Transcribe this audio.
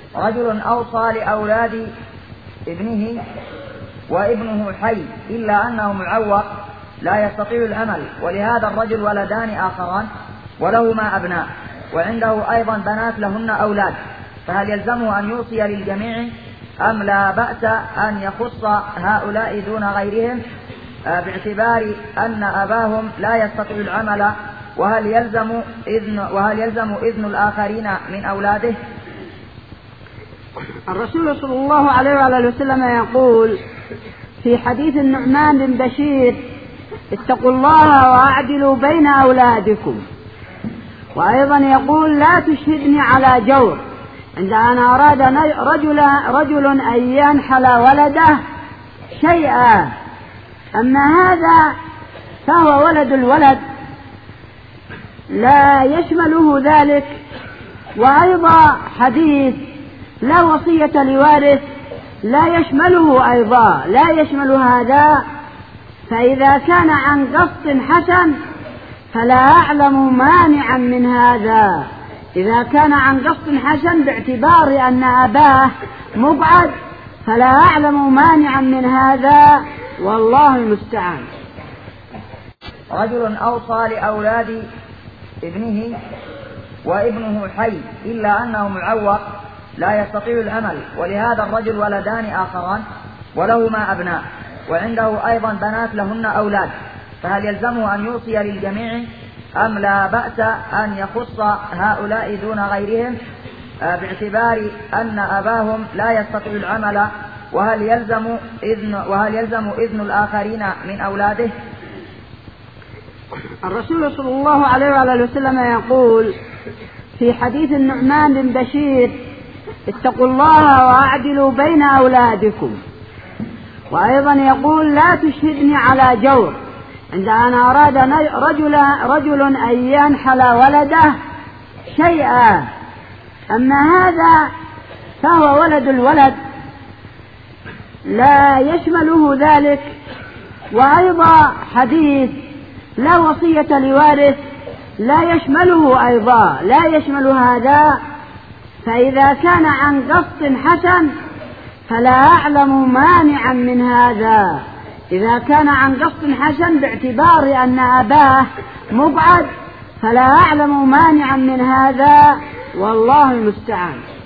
رجل أوصى لأولاد ابنه وابنه حي إلا أنه معوق لا يستطيع العمل، ولهذا الرجل ولدان آخران ولهما أبناء، وعنده أيضا بنات لهن أولاد، فهل يلزمه أن يوصي للجميع أم لا بأس أن يخص هؤلاء دون غيرهم باعتبار أن أباهم لا يستطيع العمل؟ وهل يلزم إذن الآخرين من أولاده؟ الرسول صلى الله عليه وآله وسلم يقول في حديث النعمان بن بشير: اتقوا الله وأعدلوا بين أولادكم. وأيضا يقول: لا تشهدني على جور، عند أن أراد رجل أن ينحل ولده شيئا، أما هذا فهو ولد الولد لا يشمله ذلك. وأيضا حديث لا وصية لوارث لا يشمله أيضا، لا يشمل هذا. فإذا كان عن قصد حسن فلا أعلم مانعا من هذا، إذا كان عن قصد حسن باعتبار أن أباه مبعد فلا أعلم مانعا من هذا، والله المستعان. رجل أوصى لأولاد ابنه وابنه حي إلا أنه معوق لا يستطيع العمل، ولهذا الرجل ولدان آخران ولهما أبناء، وعنده أيضا بنات لهن أولاد، فهل يلزمه أن يوصي للجميع أم لا بأس أن يخص هؤلاء دون غيرهم باعتبار أن أباهم لا يستطيع العمل؟ وهل يلزم إذن الآخرين من أولاده؟ الرسول صلى الله عليه وآله وسلم يقول في حديث النعمان بن بشير: اتقوا الله وأعدلوا بين أولادكم. وأيضا يقول: لا تشهدني على جور، عند أن أراد رجل أن ينحل ولده شيئا، أما هذا فهو ولد الولد لا يشمله ذلك. وأيضا حديث لا وصية لوارث لا يشمله أيضا، لا يشمل هذا. فإذا كان عن قصد حسن فلا أعلم مانعا من هذا، إذا كان عن قصد حسن باعتبار أن أباه مبعد فلا أعلم مانعا من هذا، والله المستعان.